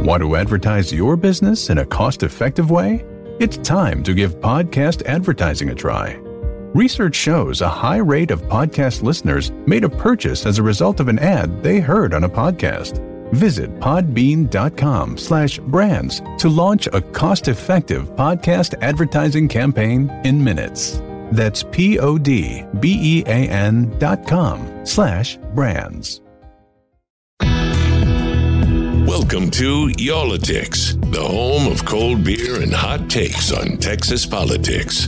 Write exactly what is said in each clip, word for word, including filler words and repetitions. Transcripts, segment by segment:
Want to advertise your business in a cost-effective way? It's time to give podcast advertising a try. Research shows a high rate of podcast listeners made a purchase as a result of an ad they heard on a podcast. Visit podbean.com slash brands to launch a cost-effective podcast advertising campaign in minutes. That's P-O-D-B-E-A-N dot com slash brands. Welcome to Y'all-itics, the home of cold beer and hot takes on Texas politics.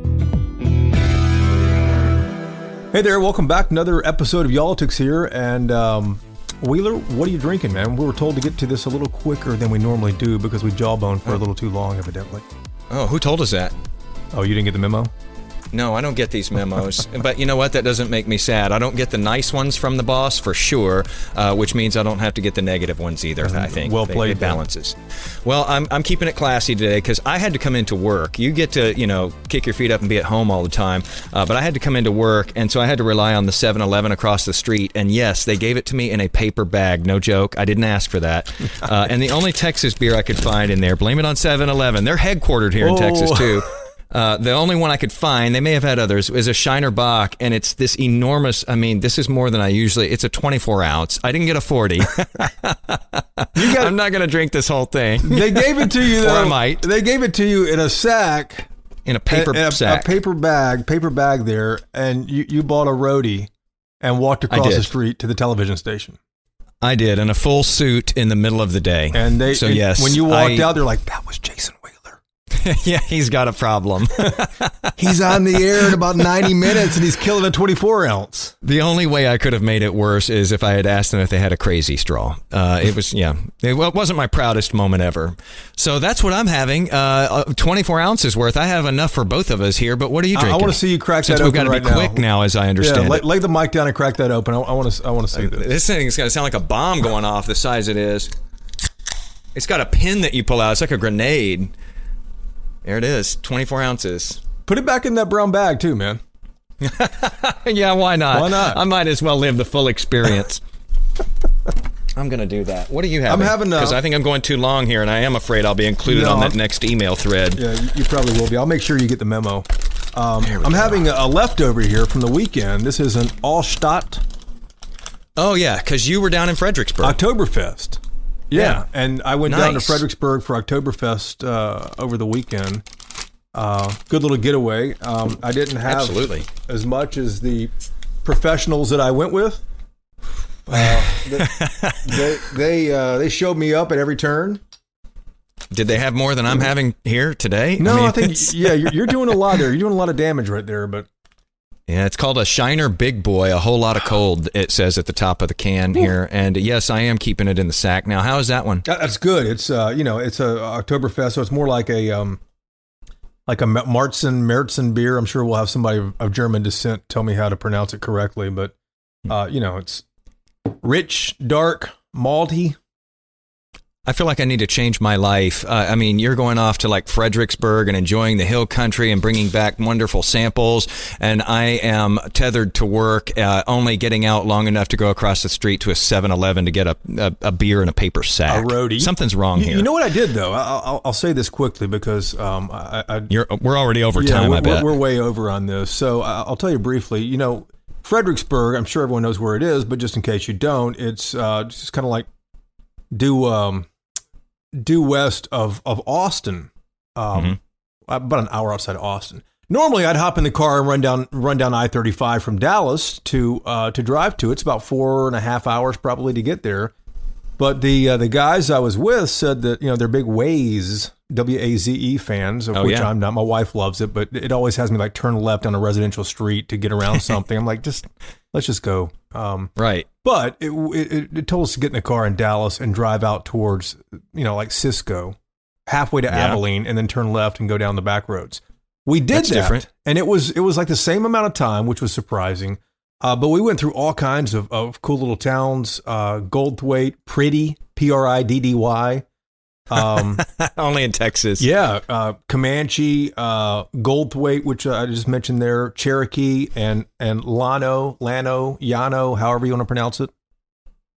Hey there, welcome back. Another episode of Y'all-itics here. And um, Wheeler, what are you drinking, man? We were told to get to this a little quicker than we normally do because we jawboned for a little too long, evidently. Oh, who told us that? Oh, you didn't get the memo? No, I don't get these memos. But you know what? That doesn't make me sad. I don't get the nice ones from the boss for sure, uh, which means I don't have to get the negative ones either, I think. Well played. It balances. Well, I'm I'm keeping it classy today because I had to come into work. You get to, you know, kick your feet up and be at home all the time, uh, but I had to come into work, and so I had to rely on the seven eleven across the street. And yes, they gave it to me in a paper bag. No joke. I didn't ask for that. Uh, and the only Texas beer I could find in there, blame it on seven eleven. They're headquartered here in oh. Texas, too. Uh, the only one I could find, they may have had others, is a Shiner Bock, and it's this enormous, I mean, this is more than I usually, it's a twenty-four ounce. I didn't get a forty. you got, I'm not going to drink this whole thing. They gave it to you, though. Or I might. They gave it to you in a sack. In a paper a, sack. A paper bag, paper bag there, and you, you bought a roadie and walked across the street to the television station. I did, in a full suit in the middle of the day. And they, so and yes, when you walked I, out, they're like, that was Jason Wheeler. Yeah, he's got a problem. He's on the air in about ninety minutes and he's killing a twenty-four ounce. The only way I could have made it worse is if I had asked them if they had a crazy straw. Uh, it was, yeah, it wasn't my proudest moment ever. So that's what I'm having. Uh, twenty-four ounces worth. I have enough for both of us here, but what are you drinking? I, I want to see you crack Since that open. We've got to right be now. quick now, as I understand yeah, it. Lay, lay the mic down and crack that open. I, I want to I want to see this. This thing is going to sound like a bomb going off the size it is. It's got a pin that you pull out. It's like a grenade. There it is, twenty-four ounces. Put it back in that brown bag too, man. Yeah, why not? Why not? I might as well live the full experience. I'm going to do that. What are you having? I'm having Because I think I'm going too long here, and I am afraid I'll be included no, on that I'm, next email thread. Yeah, you, you probably will be. I'll make sure you get the memo. Um, I'm go. having a, a leftover here from the weekend. This is an Allstadt. Oh, yeah, because you were down in Fredericksburg. Oktoberfest. Yeah, yeah. And I went nice. down to Fredericksburg for Oktoberfest uh, over the weekend. Uh, good little getaway. Um, I didn't have Absolutely. as much as the professionals that I went with. Uh, they they they, uh, they showed me up at every turn. Did they have more than I'm having here today? No, I, mean, I think yeah, you're, you're doing a lot there. You're doing a lot of damage right there, but. Yeah, it's called a Shiner Big Boy, a whole lot of cold, it says at the top of the can here. And yes, I am keeping it in the sack. Now, how is that one? That's good. It's, uh, you know, it's a Oktoberfest, so it's more like a, um, like a Marzen, Märzen beer. I'm sure we'll have somebody of, of German descent tell me how to pronounce it correctly, but, uh, you know, it's rich, dark, malty. I feel like I need to change my life. Uh, I mean, you're going off to like Fredericksburg and enjoying the hill country and bringing back wonderful samples. And I am tethered to work, uh, only getting out long enough to go across the street to a seven eleven to get a, a, a beer in a paper sack. A roadie. Something's wrong you, here. You know what I did, though? I'll, I'll, I'll say this quickly because um, I, I, you're, we're already over yeah, time, we're, I bet. We're, we're way over on this. So I'll tell you briefly, you know, Fredericksburg, I'm sure everyone knows where it is, but just in case you don't, it's uh, just kind of like due... Um, due west of, of Austin, um, mm-hmm. about an hour outside of Austin. Normally, I'd hop in the car and run down run down I thirty-five from Dallas to uh, to drive to. It's about four and a half hours probably to get there. But the uh, the guys I was with said that, you know, they're big Waze, W A Z E fans, of oh, which yeah. I'm not. My wife loves it, but it always has me like turn left on a residential street to get around something. I'm like, just let's just go. Um, right. But it, it it told us to get in the car in Dallas and drive out towards, you know, like Cisco, halfway to yeah. Abilene, and then turn left and go down the back roads. We did That's that, different. and it was it was like the same amount of time, which was surprising. Uh, but we went through all kinds of, of cool little towns, uh, Goldthwaite, Priddy, P R I D D Y. Um, Only in Texas. Yeah. Uh, Comanche, uh, Goldthwaite, which I just mentioned there, Cherokee, and, and Llano, Llano, Llano, however you want to pronounce it.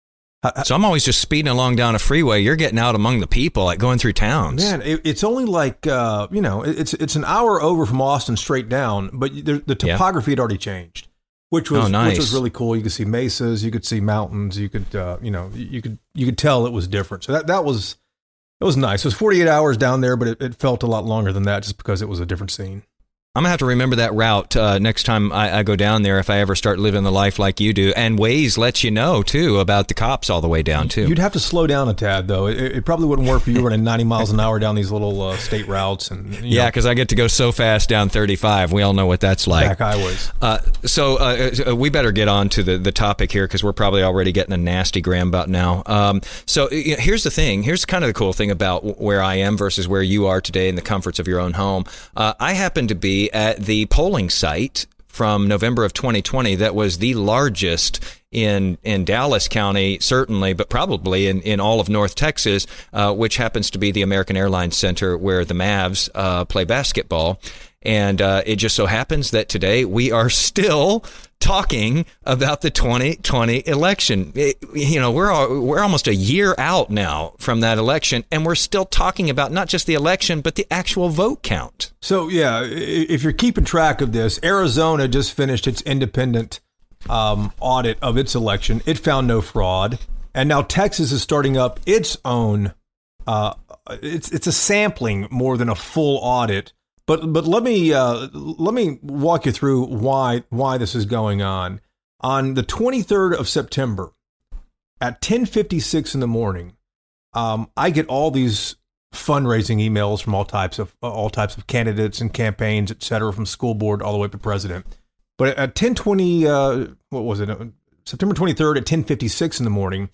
So I'm always just speeding along down a freeway. You're getting out among the people, like going through towns. Man, it, it's only like, uh, you know, it's it's an hour over from Austin straight down, but the, the topography yeah. had already changed, which was oh, nice. which was really cool. You could see mesas, you could see mountains, you could, uh, you know, you could you could tell it was different. So that that was it was nice. It was forty-eight hours down there, but it, it felt a lot longer than that just because it was a different scene. I'm going to have to remember that route uh, next time I, I go down there if I ever start living the life like you do. And Waze lets you know, too, about the cops all the way down, too. You'd have to slow down a tad, though. It, it probably wouldn't work for you running ninety miles an hour down these little uh, state routes. And you Yeah, because I get to go so fast down thirty-five. We all know what that's like. Back highways. Uh, so uh, we better get on to the, the topic here because we're probably already getting a nasty gram about now. Um, so you know, here's the thing. Here's kind of the cool thing about where I am versus where you are today in the comforts of your own home. Uh, I happen to be at the polling site from November of twenty twenty that was the largest in in Dallas County, certainly, but probably in, in all of North Texas, uh, which happens to be the American Airlines Center where the Mavs uh, play basketball. And uh, it just so happens that today we are still talking about the twenty twenty election. It, you know, we're all, we're almost a year out now from that election, and we're still talking about not just the election, but the actual vote count. So, yeah, if you're keeping track of this, Arizona just finished its independent um, audit of its election. It found no fraud. And now Texas is starting up its own. Uh, it's it's a sampling more than a full audit. But but let me uh, let me walk you through why why this is going on. On the twenty-third of September, at ten fifty-six in the morning, um, I get all these fundraising emails from all types of all types of candidates and campaigns, et cetera, from school board all the way up to president. But at ten twenty, uh, what was it? September twenty-third at ten fifty-six in the morning,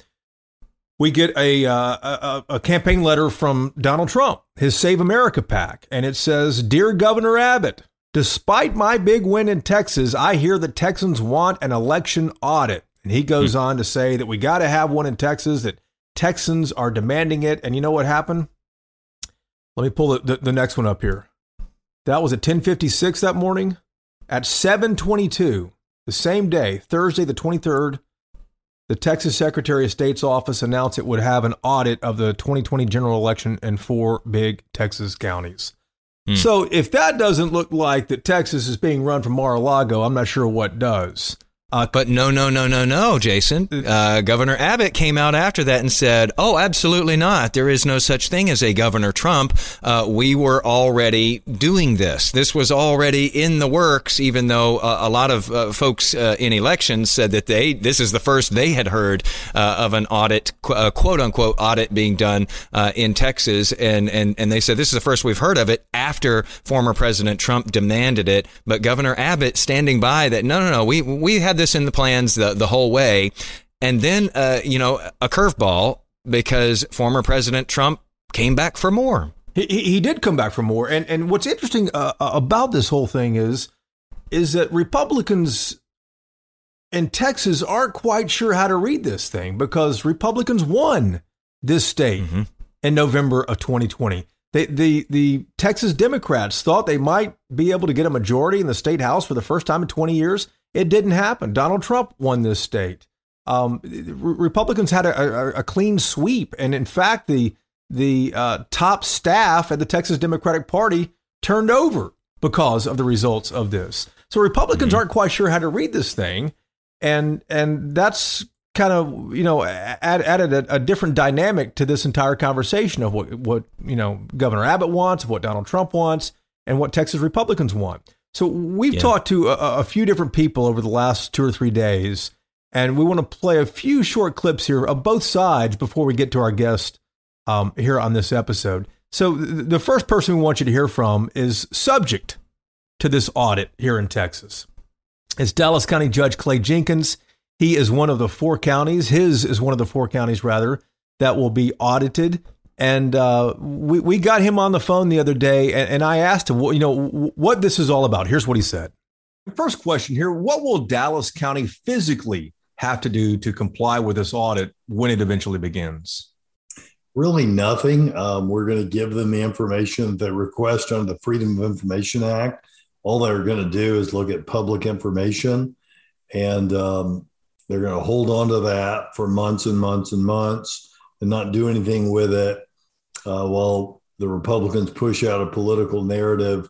we get a, uh, a a campaign letter from Donald Trump, his Save America PAC, and it says, "Dear Governor Abbott, despite my big win in Texas, I hear that Texans want an election audit." And he goes on to say that we got to have one in Texas, that Texans are demanding it. And you know what happened? Let me pull the, the, the next one up here. That was at ten fifty-six that morning. At seven twenty-two, the same day, Thursday the twenty-third, the Texas Secretary of State's office announced it would have an audit of the twenty twenty general election in four big Texas counties. Mm. So if that doesn't look like that Texas is being run from Mar-a-Lago, I'm not sure what does. Uh, but no, no, no, no, no, Jason. Uh, Governor Abbott came out after that and said, oh, absolutely not. There is no such thing as a Governor Trump. Uh, we were already doing this. This was already in the works, even though uh, a lot of uh, folks uh, in elections said that they this is the first they had heard uh, of an audit, qu- uh, quote unquote, audit being done uh, in Texas. And, and, and they said this is the first we've heard of it after former President Trump demanded it. But Governor Abbott standing by that, no, no, no, we, we had this in the plans the, the whole way. And then, uh, you know, a curveball because former President Trump came back for more. He, he did come back for more. And and what's interesting uh, about this whole thing is, is that Republicans in Texas aren't quite sure how to read this thing because Republicans won this state mm-hmm. in November of twenty twenty. They, the, the Texas Democrats thought they might be able to get a majority in the state house for the first time in twenty years. It didn't happen. Donald Trump won this state. Um, Republicans had a, a, a clean sweep. And in fact, the the uh, top staff at the Texas Democratic Party turned over because of the results of this. So Republicans mm-hmm. aren't quite sure how to read this thing. And and that's kind of, you know, add, added a, a different dynamic to this entire conversation of what, what, you know, Governor Abbott wants, of what Donald Trump wants, and what Texas Republicans want. So we've yeah. talked to a, a few different people over the last two or three days, and we want to play a few short clips here of both sides before we get to our guest um, here on this episode. So th- the first person we want you to hear from is subject to this audit here in Texas. It's Dallas County Judge Clay Jenkins. He is one of the four counties. His is one of the four counties, rather, that will be audited. And uh, we, we got him on the phone the other day, and, and I asked him, you know, what this is all about. Here's what he said. First question here, what will Dallas County physically have to do to comply with this audit when it eventually begins? Really nothing. Um, we're going to give them the information they request under the Freedom of Information Act. All they're going to do is look at public information. And um, They're going to hold on to that for months and months and months and not do anything with it uh, while the Republicans push out a political narrative,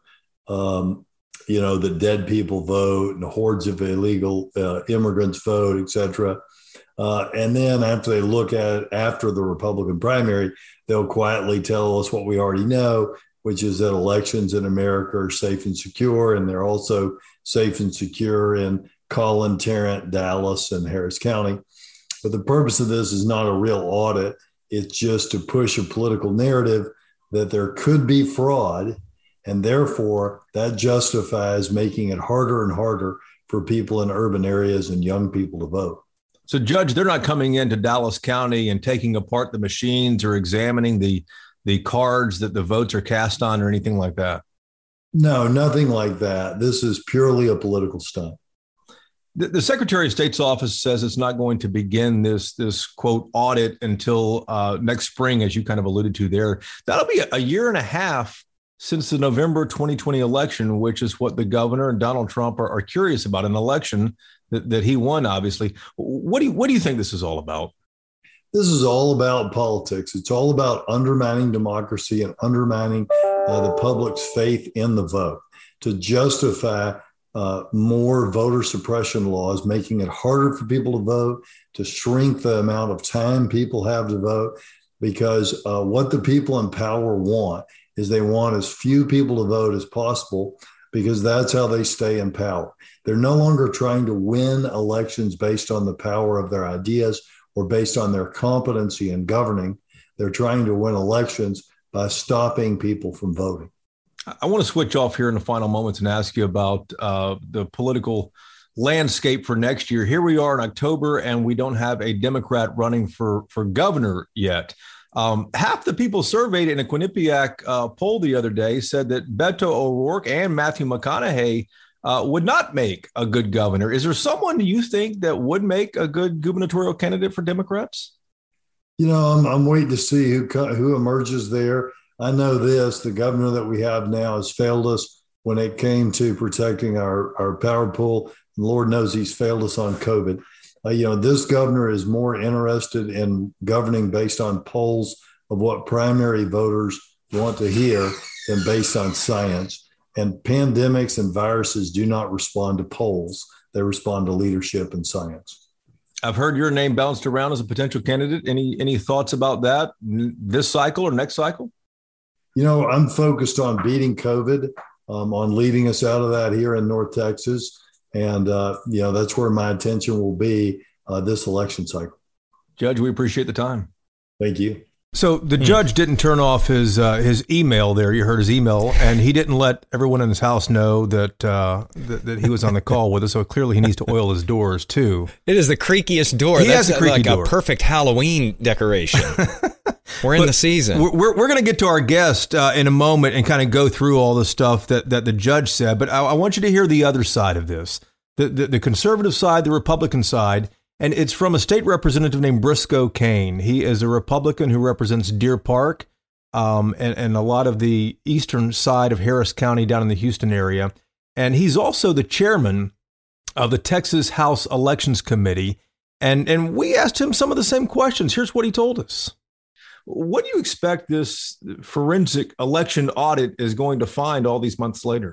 um, you know, that dead people vote and hordes of illegal uh, immigrants vote, et cetera. Uh, and then after they look at it after the Republican primary, they'll quietly tell us what we already know, which is that elections in America are safe and secure, and they're also safe and secure in Collin, Tarrant, Dallas, and Harris County. But the purpose of this is not a real audit. It's just to push a political narrative that there could be fraud, and therefore that justifies making it harder and harder for people in urban areas and young people to vote. So, Judge, they're not coming into Dallas County and taking apart the machines or examining the the cards that the votes are cast on or anything like that? No, nothing like that. This is purely a political stunt. The, the Secretary of State's office says it's not going to begin this, this quote, audit until uh, next spring, as you kind of alluded to there. That'll be a, a year and a half since the November twenty twenty election, which is what the governor and Donald Trump are, are curious about, an election that, that he won, obviously. What do you, what do you think this is all about? This is all about politics. It's all about undermining democracy and undermining uh, the public's faith in the vote to justify uh, more voter suppression laws, making it harder for people to vote, to shrink the amount of time people have to vote, because uh, what the people in power want is they want as few people to vote as possible, because that's how they stay in power. They're no longer trying to win elections based on the power of their ideas or based on their competency in governing. They're trying to win elections by stopping people from voting. I want to switch off here in the final moments and ask you about uh, the political landscape for next year. Here we are in October, and we don't have a Democrat running for, for governor yet. Um, half the people surveyed in a Quinnipiac uh, poll the other day said that Beto O'Rourke and Matthew McConaughey uh, would not make a good governor. Is there someone you think that would make a good gubernatorial candidate for Democrats? You know, I'm, I'm waiting to see who who emerges there. I know this, the governor that we have now has failed us when it came to protecting our, our power pool. And Lord knows he's failed us on COVID. Uh, you know, this governor is more interested in governing based on polls of what primary voters want to hear than based on science. And pandemics and viruses do not respond to polls. They respond to leadership and science. I've heard your name bounced around as a potential candidate. Any any thoughts about that this cycle or next cycle? You know, I'm focused on beating COVID, um, on leading us out of that here in North Texas. And, uh, you know, that's where my attention will be uh, this election cycle. Judge, we appreciate the time. Thank you. So the judge didn't turn off his uh, his email there. You heard his email, and he didn't let everyone in his house know that, uh, that that he was on the call with us. So clearly he needs to oil his doors too. It is the creakiest door. He That's has a creaky like door. A perfect Halloween decoration. We're in But the season. We're we're going to get to our guest uh, in a moment and kind of go through all the stuff that, that the judge said. But I, I want you to hear the other side of this, the, the the conservative side, the Republican side. And it's from a state representative named Briscoe Cain. He is a Republican who represents Deer Park um, and, and a lot of the eastern side of Harris County down in the Houston area. And he's also the chairman of the Texas House Elections Committee. And, and we asked him some of the same questions. Here's what he told us. What do you expect this forensic election audit is going to find all these months later?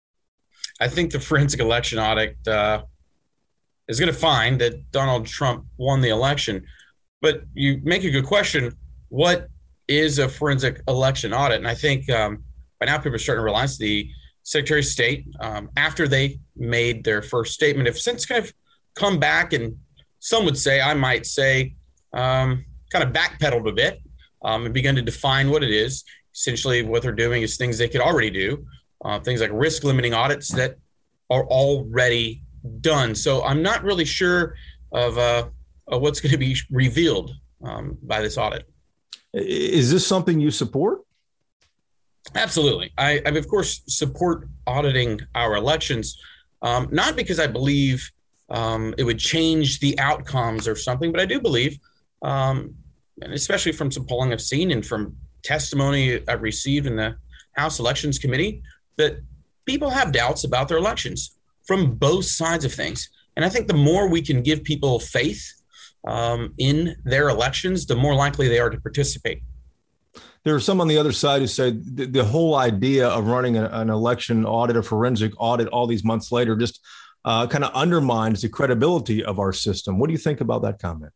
I think the forensic election audit uh, is going to find that Donald Trump won the election. But you make a good question. What is a forensic election audit? And I think um, by now people are starting to realize the Secretary of State, um, after they made their first statement, have since kind of come back, and some would say, I might say, um, kind of backpedaled a bit um, and begun to define what it is. Essentially, what they're doing is things they could already do, uh, things like risk limiting audits that are already done. So I'm not really sure of, uh, of what's going to be revealed um, by this audit. Is this something you support? Absolutely. I, I of course, support auditing our elections, um, not because I believe um, it would change the outcomes or something, but I do believe, um, and especially from some polling I've seen and from testimony I've received in the House Elections Committee, that people have doubts about their elections from both sides of things. And I think the more we can give people faith um, in their elections, the more likely they are to participate. There are some on the other side who say the, the whole idea of running a, an election audit, a forensic audit all these months later just uh, kind of undermines the credibility of our system. What do you think about that comment?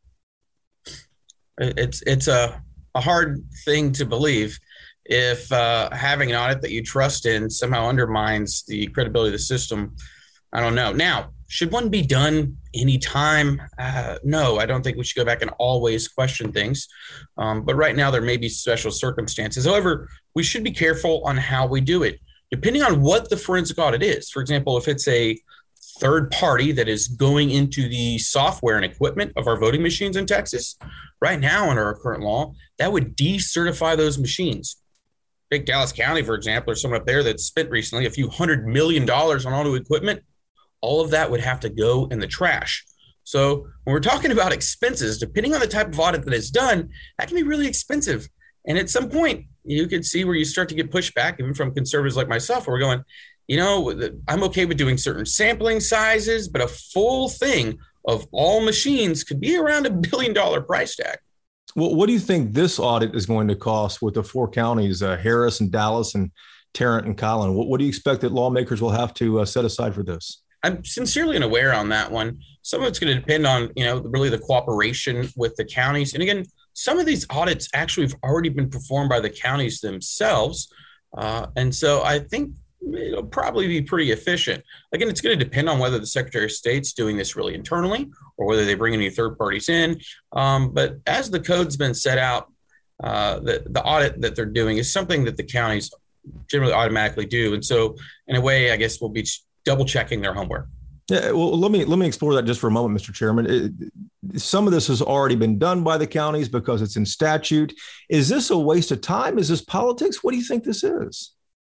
It's it's a, a hard thing to believe if uh, having an audit that you trust in somehow undermines the credibility of the system. I don't know. Now, should one be done anytime? Uh, no, I don't think we should go back and always question things. Um, but right now, there may be special circumstances. However, we should be careful on how we do it, depending on what the forensic audit is. For example, if it's a third party that is going into the software and equipment of our voting machines in Texas, right now under our current law, that would decertify those machines. Take Dallas County, for example, or someone up there that spent recently a few hundred million dollars on auto equipment. All of that would have to go in the trash. So when we're talking about expenses, depending on the type of audit that is done, that can be really expensive. And at some point, you could see where you start to get pushback, even from conservatives like myself, where we're going, you know, I'm okay with doing certain sampling sizes, but a full thing of all machines could be around a billion dollar price tag. Well, what do you think this audit is going to cost with the four counties, uh, Harris and Dallas and Tarrant and Collin? What, what do you expect that lawmakers will have to uh, set aside for this? I'm sincerely unaware on that one. Some of it's going to depend on, you know, really the cooperation with the counties. And again, some of these audits actually have already been performed by the counties themselves. Uh, and so I think it'll probably be pretty efficient. Again, it's going to depend on whether the Secretary of State's doing this really internally or whether they bring any third parties in. Um, but as the code's been set out, uh, the, the audit that they're doing is something that the counties generally automatically do. And so in a way, I guess we'll be double checking their homework. Yeah, well, let me let me explore that just for a moment, Mister Chairman. It, some of this has already been done by the counties because it's in statute. Is this a waste of time? Is this politics? What do you think this is?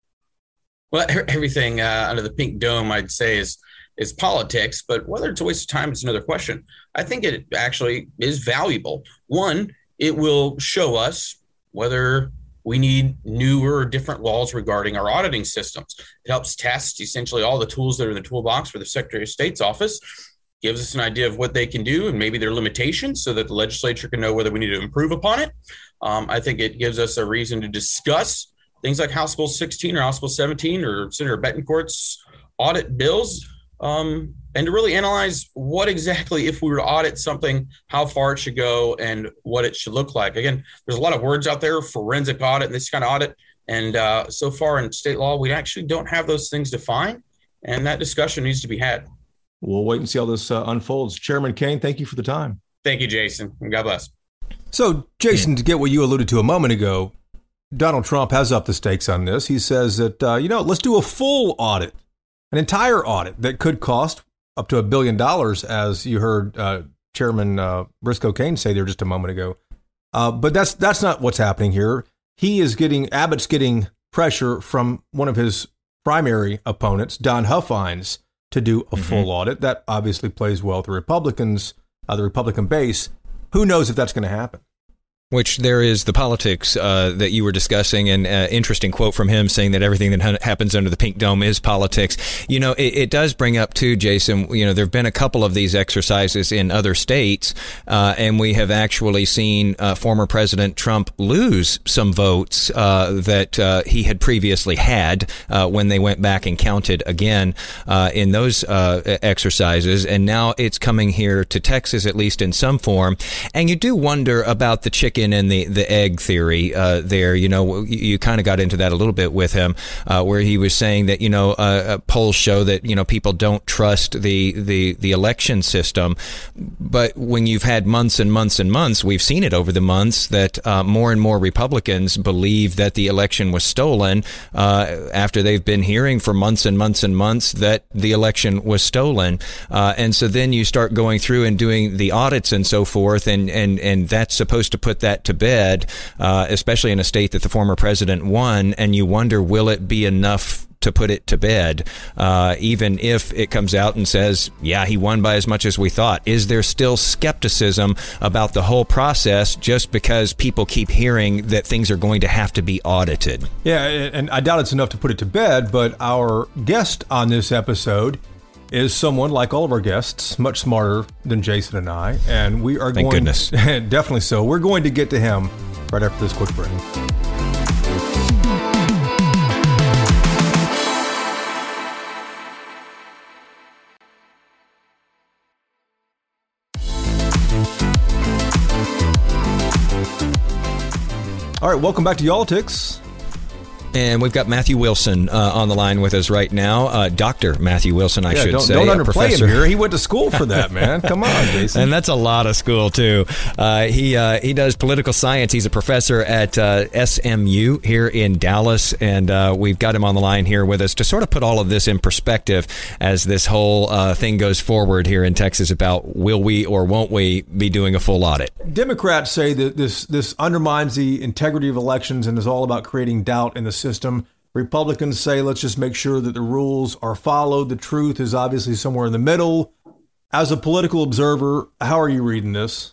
Well, everything uh, under the pink dome, I'd say, is is politics. But whether it's a waste of time is another question. I think it actually is valuable. One, it will show us whether we need newer or different laws regarding our auditing systems. It helps test essentially all the tools that are in the toolbox for the Secretary of State's office, gives us an idea of what they can do and maybe their limitations so that the legislature can know whether we need to improve upon it. Um, I think it gives us a reason to discuss things like House Bill sixteen or House Bill seventeen or Senator Betancourt's audit bills, um, and to really analyze what exactly, if we were to audit something, how far it should go and what it should look like. Again, there's a lot of words out there, forensic audit and this kind of audit. And uh, so far in state law, we actually don't have those things defined. And that discussion needs to be had. We'll wait and see how this uh, unfolds. Chairman Kane, thank you for the time. Thank you, Jason. And God bless. So, Jason, to get what you alluded to a moment ago, Donald Trump has upped the stakes on this. He says that, uh, you know, let's do a full audit, an entire audit that could cost up to a billion dollars, as you heard uh, Chairman uh, Briscoe Cain say there just a moment ago. Uh, but that's that's not what's happening here. He is getting, Abbott's getting pressure from one of his primary opponents, Don Huffines, to do a mm-hmm. full audit. That obviously plays well with the Republicans, uh, the Republican base. Who knows if that's going to happen? Which there is the politics uh, that you were discussing, and uh, interesting quote from him saying that everything that ha- happens under the pink dome is politics. You know, it, it does bring up too, Jason, you know, there have been a couple of these exercises in other states, uh, and we have actually seen uh, former President Trump lose some votes uh, that uh, he had previously had uh, when they went back and counted again uh, in those uh, exercises. And now it's coming here to Texas, at least in some form. And you do wonder about the chicken and the, the egg theory uh, there. You know, you, you kind of got into that a little bit with him, uh, where he was saying that, you know, uh, polls show that, you know, people don't trust the, the, the election system. But when you've had months and months and months, we've seen it over the months that uh, more and more Republicans believe that the election was stolen uh, after they've been hearing for months and months and months that the election was stolen. Uh, and so then you start going through and doing the audits and so forth, and, and, and that's supposed to put that to bed, uh, especially in a state that the former president won, and you wonder, will it be enough to put it to bed, uh, even if it comes out and says, yeah, he won by as much as we thought? Is there still skepticism about the whole process just because people keep hearing that things are going to have to be audited? Yeah, and I doubt it's enough to put it to bed, but our guest on this episode is someone, like all of our guests, much smarter than Jason and I, and we are Thank going goodness. definitely so. We're going to get to him right after this quick break. All right, welcome back to Y'all-ticks. And we've got Matthew Wilson uh, on the line with us right now. Uh, Doctor Matthew Wilson, I yeah, should don't, say. Don't underplay professor. him here. He went to school for that, man. Come on, Jason. And that's a lot of school, too. Uh, he uh, he does political science. He's a professor at uh, S M U here in Dallas. And uh, we've got him on the line here with us to sort of put all of this in perspective as this whole uh, thing goes forward here in Texas about will we or won't we be doing a full audit. Democrats say that this, this undermines the integrity of elections and is all about creating doubt in the system. Republicans say, let's just make sure that the rules are followed. The truth is obviously somewhere in the middle. As a political observer, how are you reading this?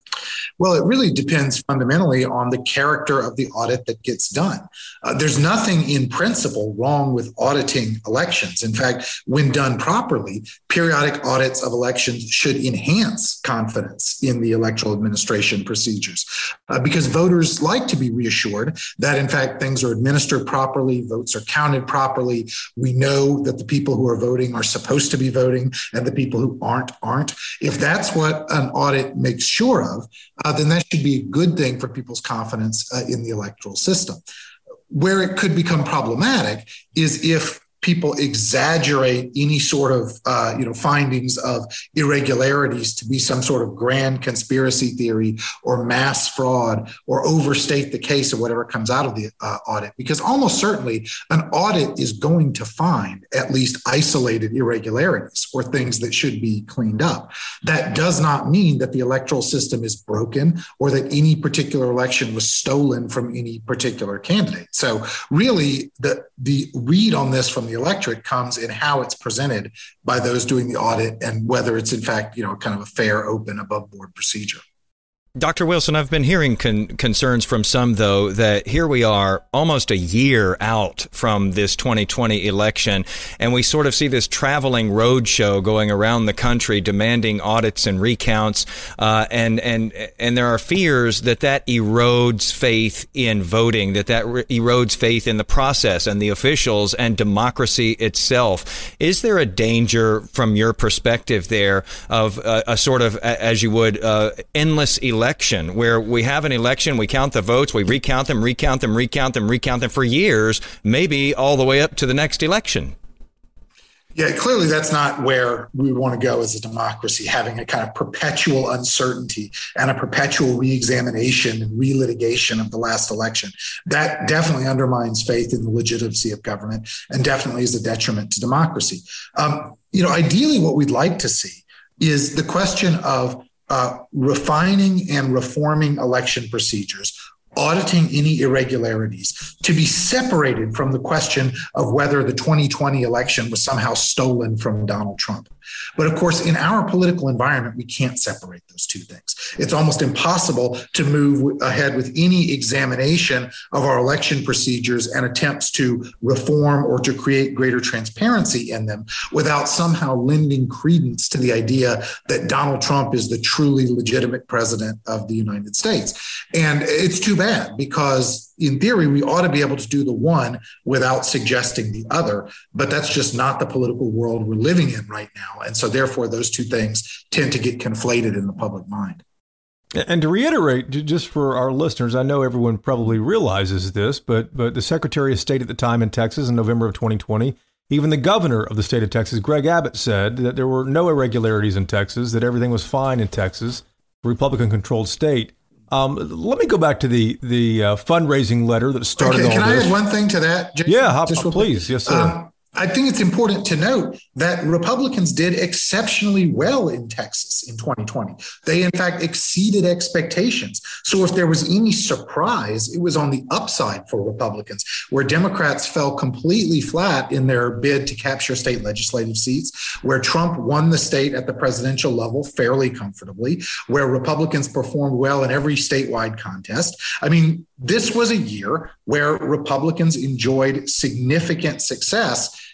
Well, it really depends fundamentally on the character of the audit that gets done. Uh, there's nothing in principle wrong with auditing elections. In fact, when done properly, periodic audits of elections should enhance confidence in the electoral administration procedures uh, because voters like to be reassured that, in fact, things are administered properly, votes are counted properly. We know that the people who are voting are supposed to be voting and the people who aren't, aren't. If that's what an audit makes sure of, Uh, then that should be a good thing for people's confidence uh, in the electoral system. Where it could become problematic is if people exaggerate any sort of, uh, you know, findings of irregularities to be some sort of grand conspiracy theory or mass fraud or overstate the case of whatever comes out of the uh, audit. Because almost certainly an audit is going to find at least isolated irregularities or things that should be cleaned up. That does not mean that the electoral system is broken or that any particular election was stolen from any particular candidate. So really the, the read on this from the electorate comes in how it's presented by those doing the audit and whether it's in fact, you know, kind of a fair, open, above board procedure. Doctor Wilson, I've been hearing con- concerns from some, though, that here we are almost a year out from this twenty twenty election, and we sort of see this traveling roadshow going around the country demanding audits and recounts, uh, and and and there are fears that that erodes faith in voting, that that re- erodes faith in the process and the officials and democracy itself. Is there a danger from your perspective there of uh, a sort of, as you would, uh, endless election? Election where we have an election, we count the votes, we recount them, recount them, recount them, recount them for years, maybe all the way up to the next election? Yeah, clearly that's not where we want to go as a democracy, having a kind of perpetual uncertainty and a perpetual reexamination and relitigation of the last election. That definitely undermines faith in the legitimacy of government and definitely is a detriment to democracy. Um, you know, ideally what we'd like to see is the question of Uh, refining and reforming election procedures, auditing any irregularities to be separated from the question of whether the twenty twenty election was somehow stolen from Donald Trump. But of course, in our political environment, we can't separate those two things. It's almost impossible to move ahead with any examination of our election procedures and attempts to reform or to create greater transparency in them without somehow lending credence to the idea that Donald Trump is the truly legitimate president of the United States. And it's too bad because in theory, we ought to be able to do the one without suggesting the other, but that's just not the political world we're living in right now. And so therefore, those two things tend to get conflated in the public mind. And to reiterate, just for our listeners, I know everyone probably realizes this, but but the Secretary of State at the time in Texas in November of twenty twenty, even the governor of the state of Texas, Greg Abbott, said that there were no irregularities in Texas, that everything was fine in Texas, a Republican-controlled state. Um, let me go back to the the uh, fundraising letter that started okay, all can this. I add one thing to that? Just, yeah, hop, just please. Yes, sir. Um, I think it's important to note that Republicans did exceptionally well in Texas in twenty twenty. They, in fact, exceeded expectations. So if there was any surprise, it was on the upside for Republicans, where Democrats fell completely flat in their bid to capture state legislative seats, where Trump won the state at the presidential level fairly comfortably, where Republicans performed well in every statewide contest. I mean, this was a year where Republicans enjoyed significant success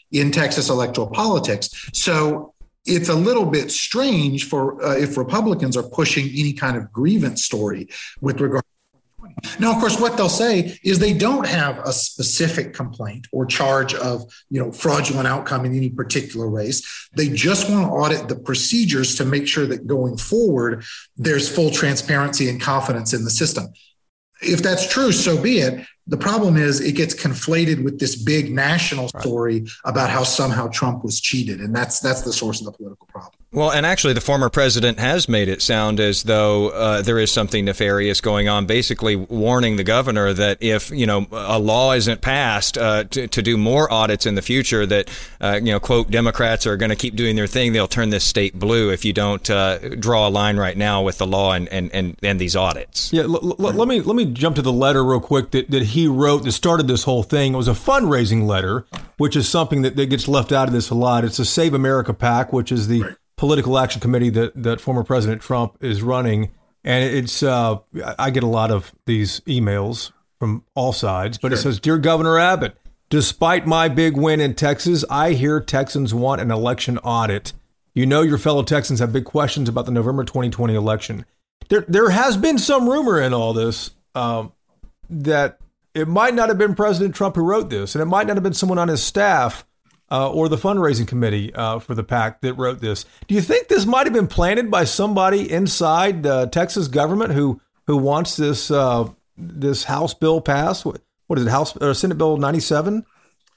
in Texas electoral politics. So it's a little bit strange for uh, if Republicans are pushing any kind of grievance story with regard. Now, of course, what they'll say is they don't have a specific complaint or charge of, you know, fraudulent outcome in any particular race. They just want to audit the procedures to make sure that going forward, there's full transparency and confidence in the system. If that's true, so be it. The problem is it gets conflated with this big national story about how somehow Trump was cheated. And that's that's the source of the political problem. Well, and actually, the former president has made it sound as though uh, there is something nefarious going on, basically warning the governor that if, you know, a law isn't passed uh, to, to do more audits in the future, that, uh, you know, quote, Democrats are going to keep doing their thing. They'll turn this state blue if you don't uh, draw a line right now with the law and, and, and, and these audits. Yeah, l- l- let me let me jump to the letter real quick that, that he wrote that started this whole thing. It was a fundraising letter, which is something that, that gets left out of this a lot. It's the Save America PAC, which is the right. political action committee that, that former President Trump is running. And it's, uh, I get a lot of these emails from all sides, but sure. It says, Dear Governor Abbott, despite my big win in Texas, I hear Texans want an election audit. You know, your fellow Texans have big questions about the November twenty twenty election. There, there has been some rumor in all this um, that it might not have been President Trump who wrote this, and it might not have been someone on his staff uh, or the fundraising committee uh, for the PAC that wrote this. Do you think this might have been planted by somebody inside the Texas government who who wants this uh, this House bill passed? What, what is it, House or Senate Bill ninety-seven?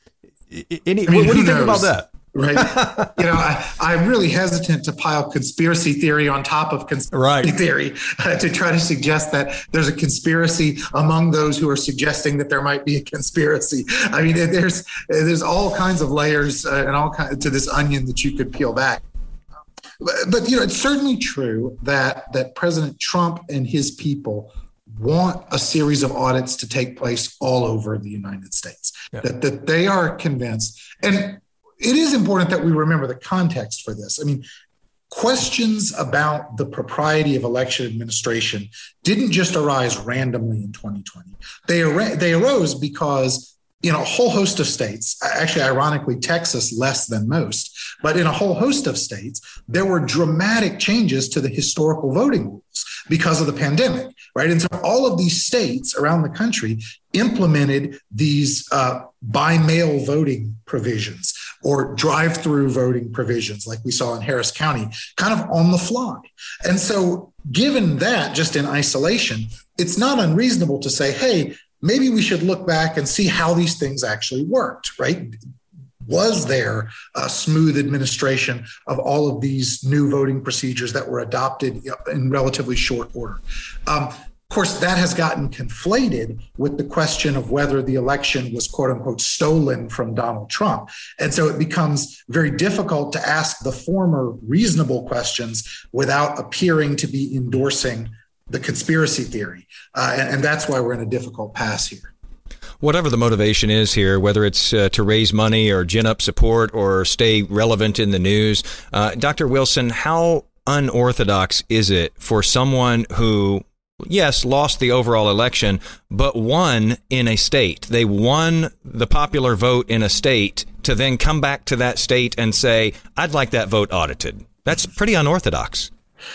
Any, I mean, what, what do you think about that? Right. You know, I, I'm really hesitant to pile conspiracy theory on top of conspiracy right. theory uh, to try to suggest that there's a conspiracy among those who are suggesting that there might be a conspiracy. I mean, there's there's all kinds of layers uh, and all kinds to this onion that you could peel back. But, but, you know, it's certainly true that that President Trump and his people want a series of audits to take place all over the United States, yeah. that, that they are convinced. And it is important that we remember the context for this. I mean, questions about the propriety of election administration didn't just arise randomly in twenty twenty. They, ar- they arose because in a whole host of states, actually, ironically, Texas less than most, but in a whole host of states, there were dramatic changes to the historical voting rules because of the pandemic, right? And so all of these states around the country implemented these uh, by mail voting provisions or drive-through voting provisions like we saw in Harris County, kind of on the fly. And so given that, just in isolation, it's not unreasonable to say, hey, maybe we should look back and see how these things actually worked, right? Was there a smooth administration of all of these new voting procedures that were adopted in relatively short order? Um, Of course, that has gotten conflated with the question of whether the election was, quote unquote, stolen from Donald Trump. And so it becomes very difficult to ask the former reasonable questions without appearing to be endorsing the conspiracy theory. Uh, and, and that's why we're in a difficult pass here. Whatever the motivation is here, whether it's uh, to raise money or gin up support or stay relevant in the news, uh, Doctor Wilson, how unorthodox is it for someone who, yes, lost the overall election, but won in a state? They won the popular vote in a state to then come back to that state and say, I'd like that vote audited. That's pretty unorthodox.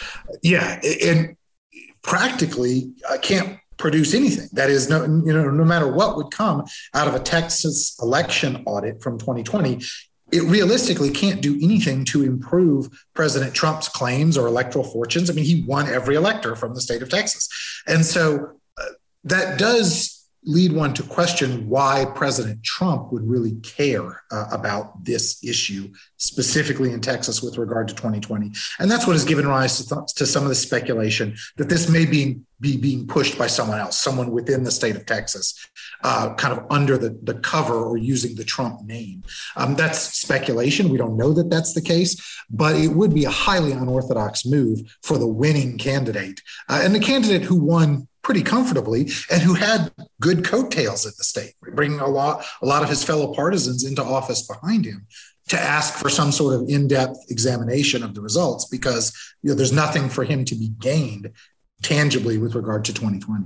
Yeah, and practically I can't produce anything. That is, no, you know, no matter what would come out of a Texas election audit from twenty twenty, it realistically can't do anything to improve President Trump's claims or electoral fortunes. I mean, he won every elector from the state of Texas. And so uh, that does lead one to question why President Trump would really care uh, about this issue, specifically in Texas with regard to twenty twenty. And that's what has given rise to, th- to some of the speculation that this may be, be being pushed by someone else, someone within the state of Texas, uh, kind of under the, the cover or using the Trump name. Um, that's speculation. We don't know that that's the case, but it would be a highly unorthodox move for the winning candidate uh, and the candidate who won pretty comfortably and who had good coattails at the state, bringing a lot, a lot of his fellow partisans into office behind him, to ask for some sort of in-depth examination of the results, because you know there's nothing for him to be gained tangibly with regard to twenty twenty.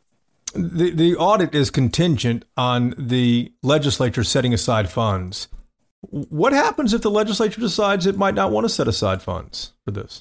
The the audit is contingent on the legislature setting aside funds. What happens if the legislature decides it might not want to set aside funds for this?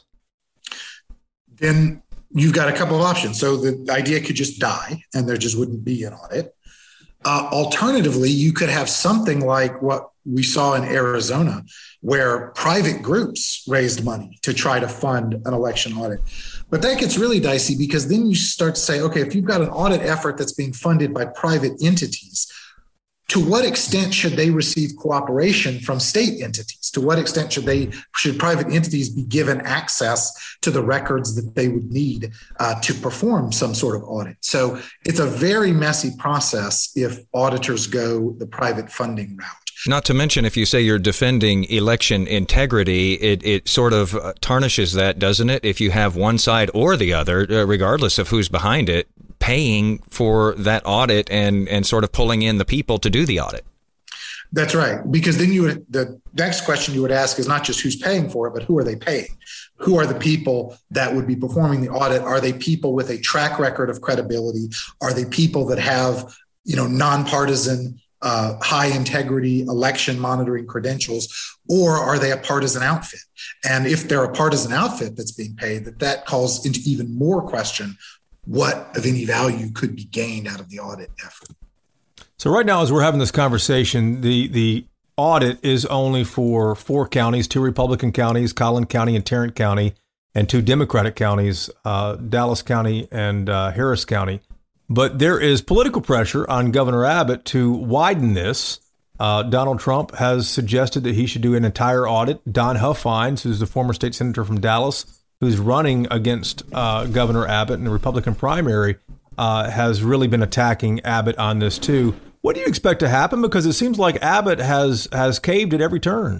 Then you've got a couple of options. So the idea could just die and there just wouldn't be an audit. Uh, alternatively, you could have something like what we saw in Arizona, where private groups raised money to try to fund an election audit. But that gets really dicey because then you start to say, okay, if you've got an audit effort that's being funded by private entities, to what extent should they receive cooperation from state entities? To what extent should they should private entities be given access to the records that they would need uh, to perform some sort of audit? So it's a very messy process if auditors go the private funding route. Not to mention, if you say you're defending election integrity, it, it sort of tarnishes that, doesn't it? If you have one side or the other, uh, regardless of who's behind it, paying for that audit and, and sort of pulling in the people to do the audit. That's right. Because then you would, the next question you would ask is not just who's paying for it, but who are they paying? Who are the people that would be performing the audit? Are they people with a track record of credibility? Are they people that have, you know, nonpartisan, uh, high integrity election monitoring credentials, or are they a partisan outfit? And if they're a partisan outfit that's being paid, that that calls into even more question what of any value could be gained out of the audit effort. So right now, as we're having this conversation, the the audit is only for four counties, two Republican counties, Collin County and Tarrant County, and two Democratic counties, uh, Dallas County and uh, Harris County. But there is political pressure on Governor Abbott to widen this. Uh, Donald Trump has suggested that he should do an entire audit. Don Huffines, who's the former state senator from Dallas, who's running against uh, Governor Abbott in the Republican primary, uh, has really been attacking Abbott on this too. What do you expect to happen? Because it seems like Abbott has has caved at every turn.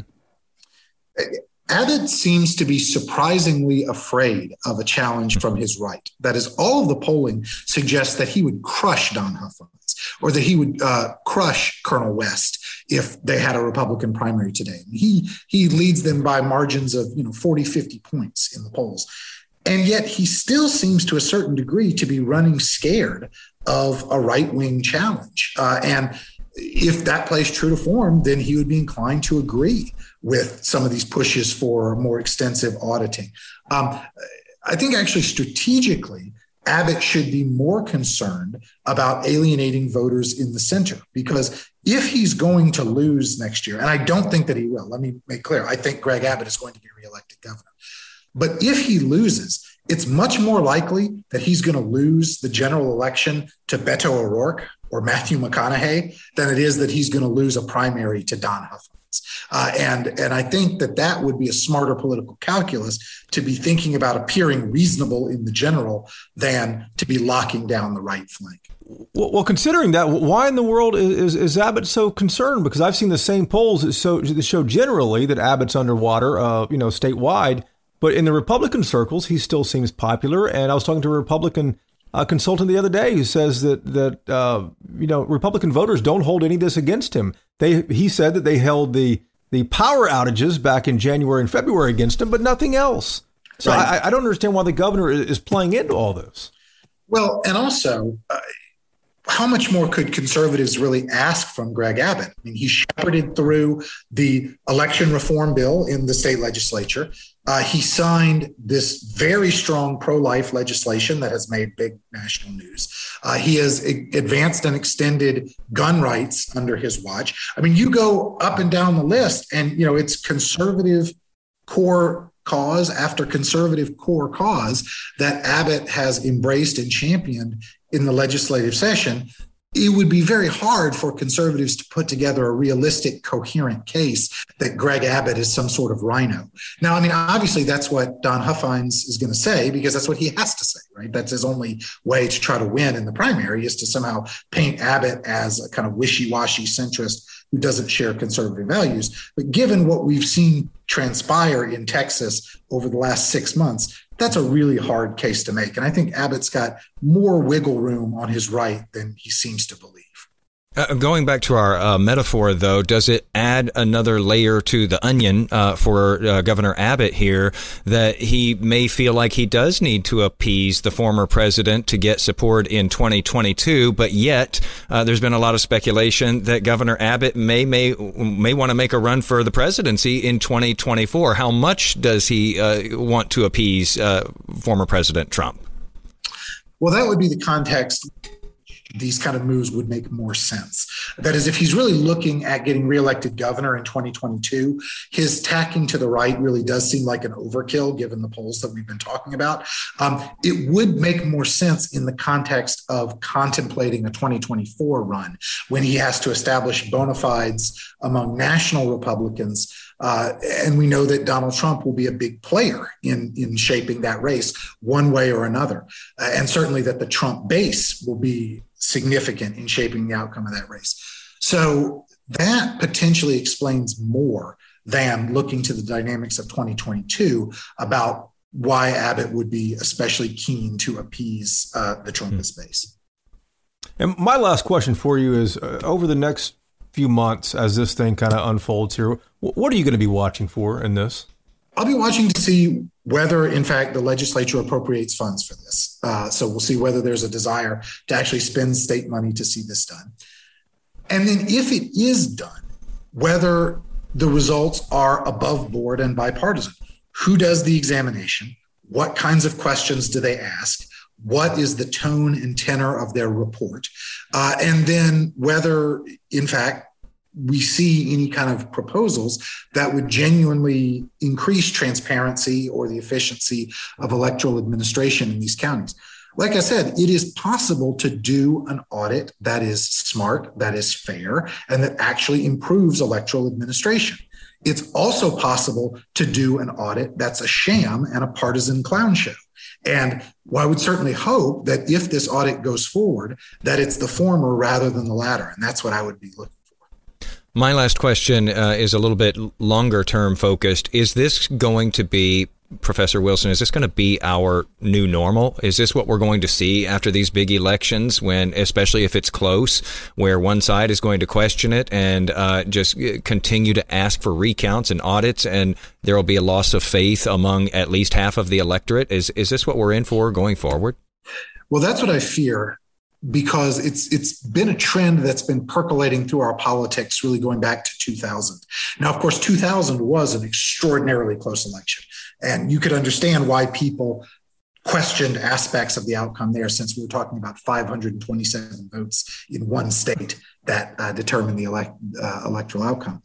Abbott seems to be surprisingly afraid of a challenge from his right. That is, all of the polling suggests that he would crush Don Huffines or that he would uh, crush Colonel West if they had a Republican primary today. He he leads them by margins of, you know, forty, fifty points in the polls. And yet he still seems to a certain degree to be running scared of a right-wing challenge. Uh, and if that plays true to form, then he would be inclined to agree with some of these pushes for more extensive auditing. Um, I think actually strategically, Abbott should be more concerned about alienating voters in the center, because if he's going to lose next year, and I don't think that he will, let me make clear, I think Greg Abbott is going to be reelected governor. But if he loses, it's much more likely that he's going to lose the general election to Beto O'Rourke or Matthew McConaughey than it is that he's going to lose a primary to Don Huffines. Uh, and, and I think that that would be a smarter political calculus to be thinking about appearing reasonable in the general than to be locking down the right flank. Well, well considering that, why in the world is, is, is Abbott so concerned? Because I've seen the same polls that show, that show generally that Abbott's underwater, uh, you know, statewide. But in the Republican circles, he still seems popular. And I was talking to a Republican uh, consultant the other day who says that that uh, you know Republican voters don't hold any of this against him. They he said that they held the the power outages back in January and February against him, but nothing else. So right. I, I don't understand why the governor is playing into all this. Well, and also, uh, how much more could conservatives really ask from Greg Abbott? I mean, he shepherded through the election reform bill in the state legislature. Uh, he signed this very strong pro-life legislation that has made big national news. Uh, he has advanced and extended gun rights under his watch. I mean, you go up and down the list and, you know, it's conservative core cause after conservative core cause that Abbott has embraced and championed in the legislative session. It would be very hard for conservatives to put together a realistic, coherent case that Greg Abbott is some sort of rhino. Now, I mean, obviously, that's what Don Huffines is going to say, because that's what he has to say, right? That's his only way to try to win in the primary, is to somehow paint Abbott as a kind of wishy-washy centrist who doesn't share conservative values. But given what we've seen transpire in Texas over the last six months, that's a really hard case to make. And I think Abbott's got more wiggle room on his right than he seems to believe. Uh, going back to our uh, metaphor, though, does it add another layer to the onion uh, for uh, Governor Abbott here that he may feel like he does need to appease the former president to get support in twenty twenty-two, but yet uh, there's been a lot of speculation that Governor Abbott may may may want to make a run for the presidency in twenty twenty-four. How much does he uh, want to appease uh, former President Trump? Well, that would be the context. These kind of moves would make more sense. That is, if he's really looking at getting reelected governor in twenty twenty-two, his tacking to the right really does seem like an overkill given the polls that we've been talking about. Um, it would make more sense in the context of contemplating a twenty twenty-four run when he has to establish bona fides among national Republicans. Uh, and we know that Donald Trump will be a big player in, in shaping that race one way or another. Uh, and certainly that the Trump base will be significant in shaping the outcome of that race. So that potentially explains more than looking to the dynamics of twenty twenty-two about why Abbott would be especially keen to appease uh, the Trumpist base. And my last question for you is, uh, over the next few months, as this thing kind of unfolds here, what are you going to be watching for in this? I'll be watching to see whether, in fact, the legislature appropriates funds for this. Uh, so we'll see whether there's a desire to actually spend state money to see this done. And then if it is done, whether the results are above board and bipartisan. Who does the examination? What kinds of questions do they ask? What is the tone and tenor of their report? Uh, and then whether, in fact, we see any kind of proposals that would genuinely increase transparency or the efficiency of electoral administration in these counties. Like I said, it is possible to do an audit that is smart, that is fair, and that actually improves electoral administration. It's also possible to do an audit that's a sham and a partisan clown show. And well, I would certainly hope that if this audit goes forward, that it's the former rather than the latter. And that's what I would be looking for. My last question uh, is a little bit longer term focused. Is this going to be, Professor Wilson, is this going to be our new normal? Is this what we're going to see after these big elections, when, especially if it's close, where one side is going to question it and uh, just continue to ask for recounts and audits, and there will be a loss of faith among at least half of the electorate? Is is this what we're in for going forward? Well, that's what I fear, because it's it's been a trend that's been percolating through our politics really going back to two thousand. Now, of course, two thousand was an extraordinarily close election. And you could understand why people questioned aspects of the outcome there, since we were talking about five hundred twenty-seven votes in one state that uh, determined the elect, uh, electoral outcome.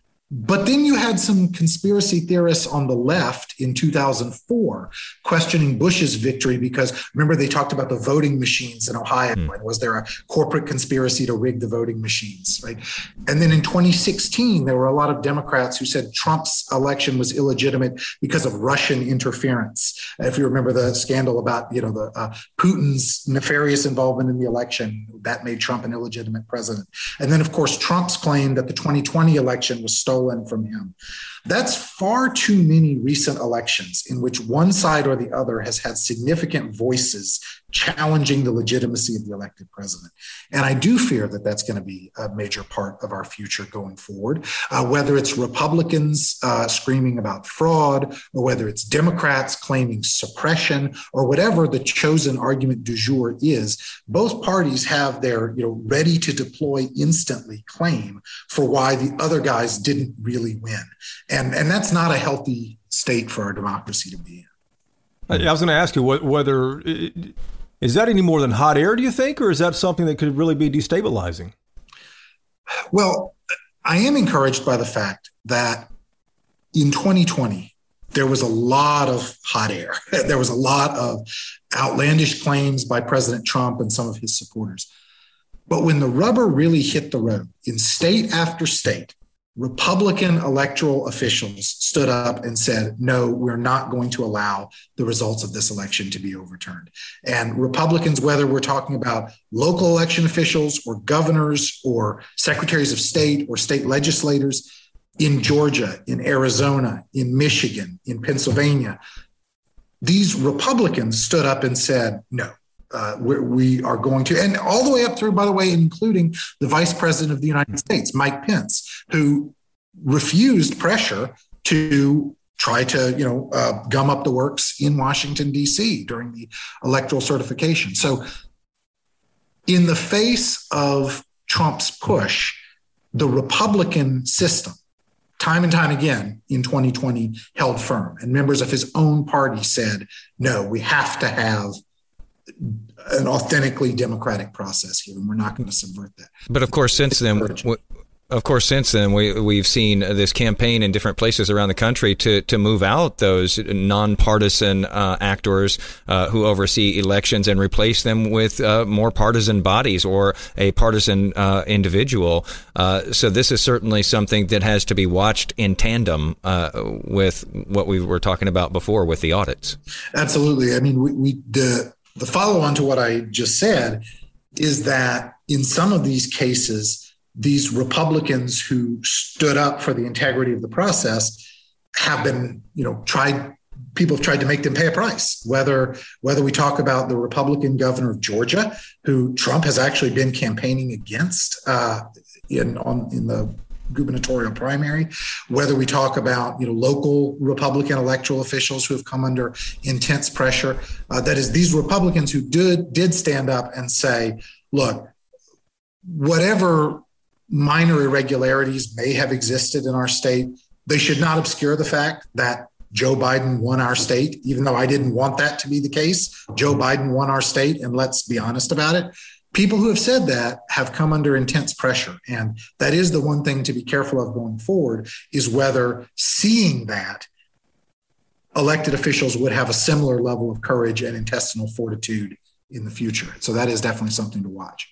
But then you had some conspiracy theorists on the left in two thousand four questioning Bush's victory, because remember, they talked about the voting machines in Ohio. Mm. And was there a corporate conspiracy to rig the voting machines, right? And then in twenty sixteen, there were a lot of Democrats who said Trump's election was illegitimate because of Russian interference. If you remember the scandal about, you know, the uh, Putin's nefarious involvement in the election, that made Trump an illegitimate president. And then, of course, Trump's claim that the twenty twenty election was stolen from him. That's far too many recent elections in which one side or the other has had significant voices challenging the legitimacy of the elected president. And I do fear that that's going to be a major part of our future going forward, uh, whether it's Republicans uh, screaming about fraud, or whether it's Democrats claiming suppression, or whatever the chosen argument du jour is. Both parties have their, you know, ready to deploy instantly claim for why the other guys didn't really win. And, and that's not a healthy state for our democracy to be in. I was going to ask you whether, is that any more than hot air, do you think, or is that something that could really be destabilizing? Well, I am encouraged by the fact that in twenty twenty, there was a lot of hot air. There was a lot of outlandish claims by President Trump and some of his supporters. But when the rubber really hit the road in state after state, Republican electoral officials stood up and said, no, we're not going to allow the results of this election to be overturned. And Republicans, whether we're talking about local election officials or governors or secretaries of state or state legislators in Georgia, in Arizona, in Michigan, in Pennsylvania, these Republicans stood up and said, no, Uh, we are going to, and all the way up through, by the way, including the Vice President of the United States, Mike Pence, who refused pressure to try to, you know, uh, gum up the works in Washington, D C during the electoral certification. So in the face of Trump's push, the Republican system, time and time again in twenty twenty, held firm. And members of his own party said, no, we have to have an authentically democratic process here, and we're not going to subvert that. But of course, since then, w- of course, since then, we we've seen this campaign in different places around the country to to move out those nonpartisan uh, actors uh, who oversee elections and replace them with uh, more partisan bodies or a partisan uh, individual. Uh, so this is certainly something that has to be watched in tandem uh, with what we were talking about before with the audits. Absolutely. I mean, we, we the the follow on to what I just said is that in some of these cases, these Republicans who stood up for the integrity of the process have been, you know, tried, people have tried to make them pay a price, whether, whether we talk about the Republican governor of Georgia, who Trump has actually been campaigning against uh, in, on, in the gubernatorial primary, whether we talk about, you know, local Republican electoral officials who have come under intense pressure. Uh, that is, these Republicans who did, did stand up and say, look, whatever minor irregularities may have existed in our state, they should not obscure the fact that Joe Biden won our state, even though I didn't want that to be the case. Joe Biden won our state, and let's be honest about it. People who have said that have come under intense pressure. And that is the one thing to be careful of going forward, is whether seeing that elected officials would have a similar level of courage and intestinal fortitude in the future. So that is definitely something to watch.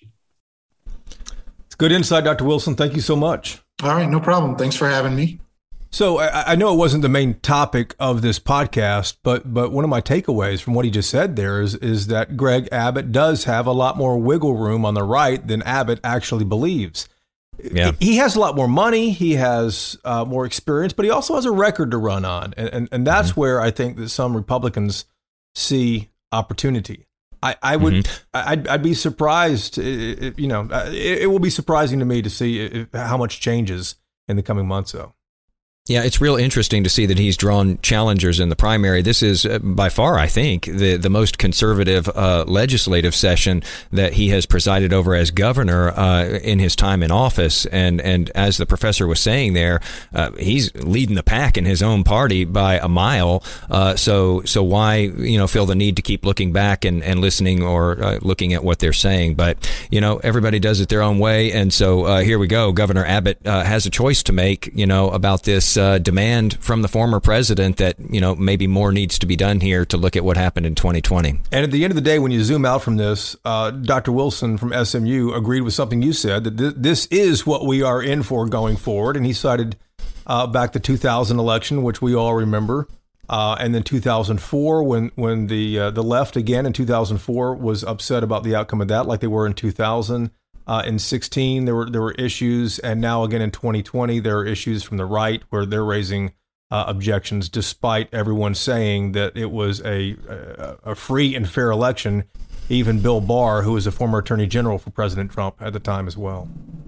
Good insight, Doctor Wilson. Thank you so much. All right, no problem. Thanks for having me. So I, I know it wasn't the main topic of this podcast, but but one of my takeaways from what he just said there is, is that Greg Abbott does have a lot more wiggle room on the right than Abbott actually believes. Yeah. He has a lot more money. He has uh, more experience, but he also has a record to run on. And, and, and that's mm-hmm. where I think that some Republicans see opportunity. I, I would, mm-hmm. I'd, I'd be surprised, if, you know, it, it will be surprising to me to see if, how much changes in the coming months, though. Yeah, it's real interesting to see that he's drawn challengers in the primary. This is uh, by far, I think, the, the most conservative uh, legislative session that he has presided over as governor uh, in his time in office. And, and as the professor was saying there, uh, he's leading the pack in his own party by a mile. Uh, so so why, you know, feel the need to keep looking back and, and listening or uh, looking at what they're saying? But, you know, everybody does it their own way. And so uh, here we go. Governor Abbott uh, has a choice to make, you know, about this Uh, demand from the former president that, you know, maybe more needs to be done here to look at what happened in twenty twenty. And at the end of the day, when you zoom out from this, uh, Doctor Wilson from S M U agreed with something you said, that th- this is what we are in for going forward. And he cited uh, back the two thousand election, which we all remember, uh, and then two thousand four, when when the uh, the left again in two thousand four was upset about the outcome of that, like they were in two thousand. Uh, in sixteen, there were there were issues, and now again in twenty twenty, there are issues from the right where they're raising uh, objections, despite everyone saying that it was a, a a free and fair election. Even Bill Barr, who was a former attorney general for President Trump at the time as well.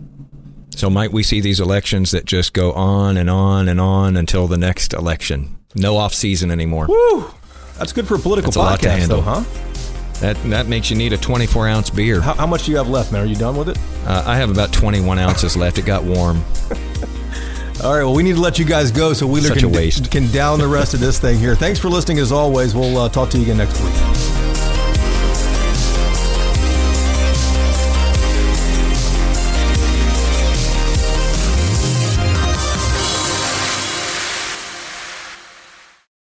So might we see these elections that just go on and on and on until the next election? No off season anymore. Woo! That's good for a political That's a podcast, though, huh? That that makes you need a twenty-four ounce beer. How, how much do you have left, man? Are you done with it? Uh, I have about twenty-one ounces left. It got warm. All right, well, we need to let you guys go so Wheeler Such can, a waste. can down the rest of this thing here. Thanks for listening as always. We'll uh, talk to you again next week.